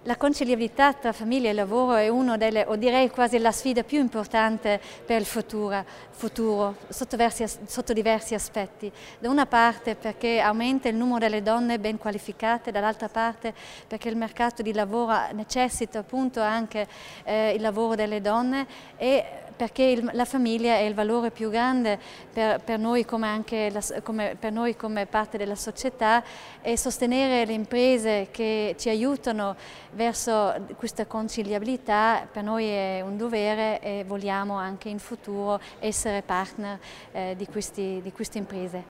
La conciliabilità tra famiglia e lavoro è una delle, o direi quasi la sfida più importante per il futuro sotto diversi aspetti. Da una parte perché aumenta il numero delle donne ben qualificate, dall'altra parte perché il mercato di lavoro necessita appunto anche il lavoro delle donne e perché la famiglia è il valore più grande per noi come parte della società, e sostenere le imprese che ci aiutano verso questa conciliabilità per noi è un dovere, e vogliamo anche in futuro essere partner di queste imprese.